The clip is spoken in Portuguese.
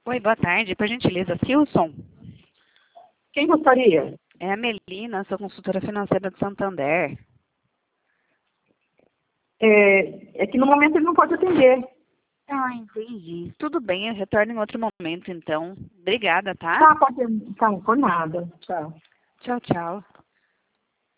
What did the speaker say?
Oi, boa tarde. Por gentileza, Silson? Quem gostaria? É a Melina, sou consultora financeira do Santander. É que no momento ele não pode atender. Ah, entendi. Tudo bem, eu retorno em outro momento, então. Obrigada, tá? Tá, pode. Tá, por nada. Tchau. Tchau, tchau.